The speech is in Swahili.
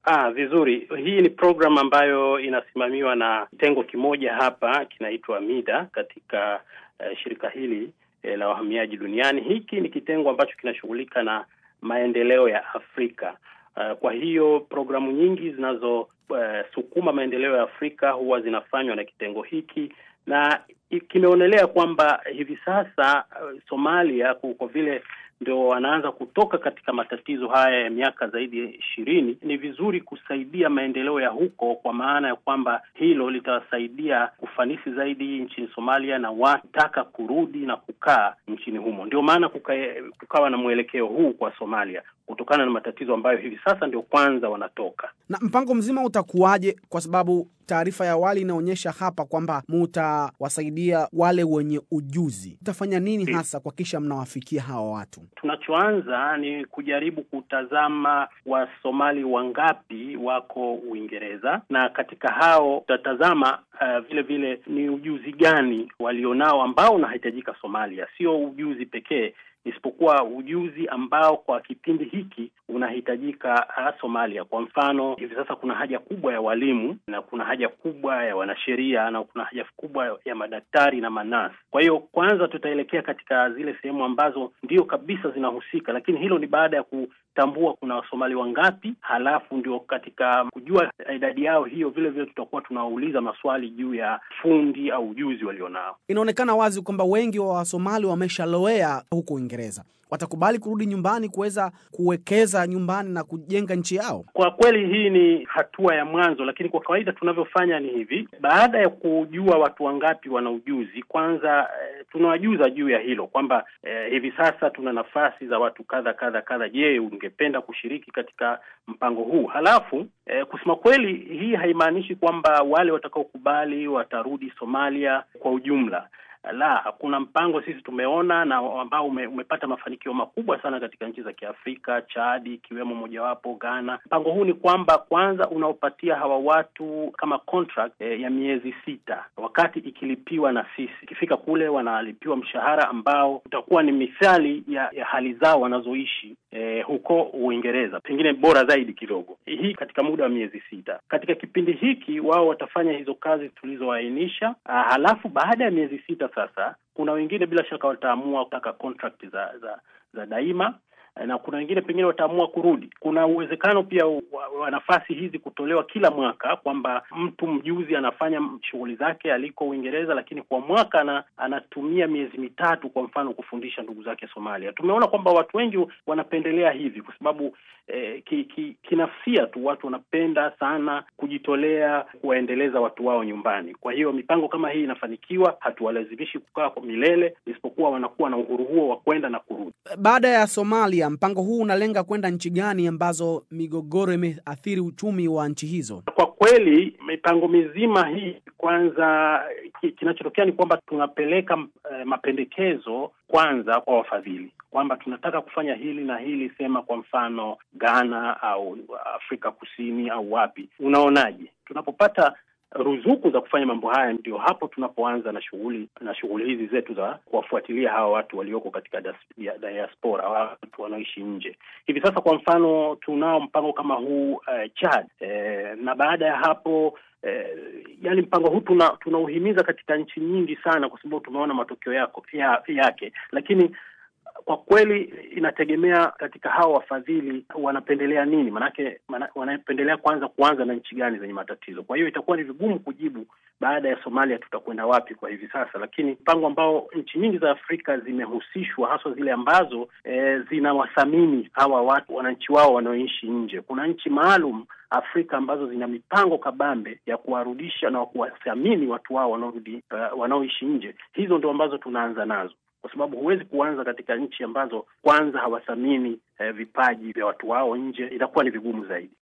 Vizuri. Hii ni program ambayo inasimamiwa na kitengo kimoja hapa kinaitwa MIDA katika shirika hili la wahamiaji duniani. Hiki ni kitengo ambacho kinashughulika na maendeleo ya Afrika. Kwa hiyo programu nyingi zinazosukuma maendeleo ya Afrika huwa zinafanywa na kitengo hiki, na kimeonelea kwamba hivi sasa Somalia kwa vile ndio wanaanza kutoka katika matatizo haya ya miaka zaidi ya 20, ni vizuri kusaidia maendeleo ya huko, kwa maana ya kwamba hilo litawasaidia ufanisi zaidi nchini Somalia na wataka kurudi na kukaa nchini humo. Ndio maana kukawa na mwelekeo huu kwa Somalia kutokana na matatizo ambayo hivi sasa ndio kwanza wanatoka. Na mpango mzima utakuwaje? Kwa sababu taarifa ya awali inaonyesha hapa kwamba mtawasaidia wale wenye ujuzi. Utafanya nini hasa kwa kisha mnawafikia hawa watu? Tunachoanza ni kujaribu kutazama Wasomali wangapi wako Uingereza, na katika hao tutatazama vile vile ni ujuzi gani walionao ambao unahitajika Somalia. Sio ujuzi pekee, isipokuwa ujuzi ambao kwa kipindi hiki unahitajika Somalia. Kwa mfano, hivi sasa kuna haja kubwa ya walimu, na kuna haja kubwa ya wanasheria, na kuna haja kubwa ya madaktari na manasi. Kwa hiyo kwanza tutaelekea katika zile sehemu ambazo ndio kabisa zinahusika, lakini hilo ni baada ya kutambua kuna Wasomali wangapi, halafu ndio katika kujua idadi yao hiyo vile vile tutakuwa tunauliza maswali juu ya fundi au ujuzi walionao. Inaonekana wazi kwamba wengi wa Wasomali wameshalowea huko Uingereza. Watakubali kurudi nyumbani kuweza kuwekeza nyumbani na kujenga nchi yao? Kwa kweli hii ni hatua ya mwanzo, lakini kwa kawaida tunavyofanya ni hivi: baada ya kujua watu wangapi wana ujuzi, kwanza tunawajuza juu ya hilo kwamba hivi sasa tuna nafasi za watu kadha. Je, ungependa kushiriki katika mpango huu? Halafu kusema kweli, hii haimaanishi kwamba wale watakaokubali watarudi Somalia kwa ujumla. La, kuna mpango sisi tumeona na ambao umepata mafanikio makubwa sana katika nchi za Kiafrika, Chad ikiwemo mojawapo, Ghana. Mpango huu ni kwamba kwanza unaopatia hawa watu kama contract ya miezi 6, wakati ikilipiwa na sisi. Ikifika kule wanalipiwa mshahara ambao utakuwa ni mithali ya hali zao wanazoishi huko Uingereza, pengine bora zaidi kidogo. Hii katika muda wa miezi 6. Katika kipindi hiki wao watafanya hizo kazi tulizoainisha. Halafu baada ya miezi 6 sasa kuna wengine bila shaka wataamua kutaka contract za daima, na kuna wengine pengine wataamua kurudi. Kuna uwezekano pia wa nafasi hizi kutolewa kila mwaka, kwamba mtu mjuzi anafanya shughuli zake aliko Uingereza, lakini kwa mwaka anatumia miezi 3 kwa mfano kufundisha ndugu zake Somalia. Tumeona kwamba watu wengi wanapendelea hivi kwa sababu kinafsia tu watu wanapenda sana kujitolea kuwaendeleza watu wao nyumbani. Kwa hiyo mipango kama hii inafanikiwa, hatuwalazimishi kukaa kwa milele, isipokuwa wanakuwa na uhuru huo wa kwenda na kurudi. Baada ya Somalia, mpango huu unalenga kwenda nchi gani ambazo migogoro imeathiri uchumi wa nchi hizo? Kwa kweli mipango mizima hii, kwanza kinachotokea ni kwamba tunapeleka mapendekezo kwanza kwa wafadhili, kwamba tunataka kufanya hili na hili, sema kwa mfano Ghana au Afrika Kusini au wapi, unaonaje? Tunapopata ruzuku za kufanya mambo haya, ndio hapo tunapoanza na shughuli hizi zetu za kuwafuatilia hawa watu walioko katika diaspora, watu wanaoishi nje. Hivi sasa kwa mfano tunao mpango kama huu Chad, na baada ya hapo yani mpango huu tunauhimiza katika nchi nyingi sana, kwa sababu tumeona matokeo yake, lakini kwa kweli inategemea katika hao wafadhili wanapendelea nini. Manake wanapendelea kuanza na nchi gani zenye matatizo. Kwa hiyo itakuwa ni vigumu kujibu baada ya Somalia tutakwenda wapi kwa hivi sasa, lakini mpango ambao nchi nyingi za Afrika zimehusishwa, hasa zile ambazo zinawathamini hawa watu, wananchi wao wanaoishi nje. Kuna nchi maalum Afrika ambazo zina mipango kabambe ya kuwarudisha na kuwathamini watu wao wanaoishi nje. Hizo ndio ambazo tunaanza nazo, kwa sababu huwezi kuanza katika nchi ambazo kwanza hawathamini vipaji vya watu wao nje, itakuwa ni vigumu zaidi.